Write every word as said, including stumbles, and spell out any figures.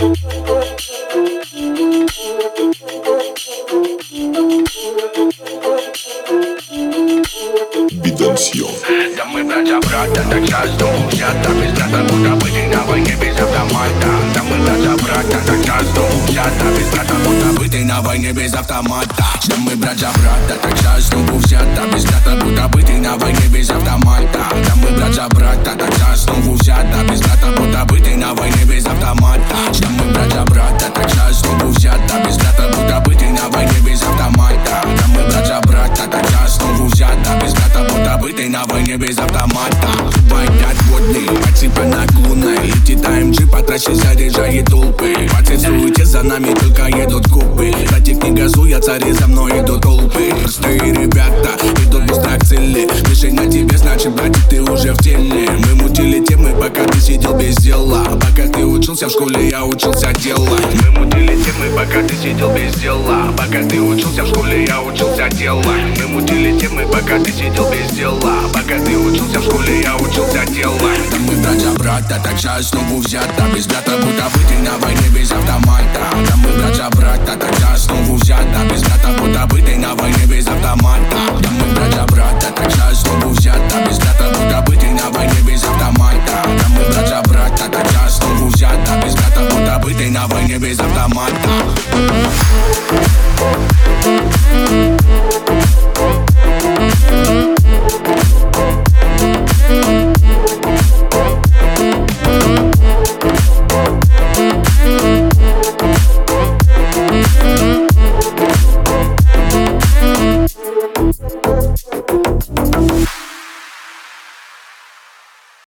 Да мы братья, брата, так часто взята без брата, будто быть и на войне без автомата. Да мы братья, брата, так часто взята без брата, будто быть и на войне без автомата. Да мы братья, брата, так часто взята без брата, будто быть и на войне без автомата. Да мы братья, брата, так часто взята без брата, будто быть и на войне без автомата. Да мы братья, брата, так часто взята без брата, будто быть и на войне без автомата. Да мы братья, брата, так часто взята без брата, будто быть и на войне без автомата. Байтят водный, отсыпа наклонной, летит АМГ по трассе, заряжает толпы. Процессуйте, за нами только едут купы. Братик не газуй, а цари за мной идут толпы. Простые ребята идут быстро к цели. Мишень на тебе, значит, братик, ты уже в теле. Мы мутили темы, пока ты сидел без дела. Пока ты учился в школе, я учился делать. Мы мутили темы, пока ты сидел без дела. Пока ты учился в школе, я учился делать. Мы мутили темы, пока ты сидел без дела. Пока ты учился в школе, я учился делать. Да мы братья, брата, так жаль снова взята без брата, будто быть и на войне без автомата. Да мы братья, брата, так жаль снова взята без брата, будто быть и на войне без автомата. Да мы братья, брата, так жаль снова взята без брата, будто быть и на войне без автомата.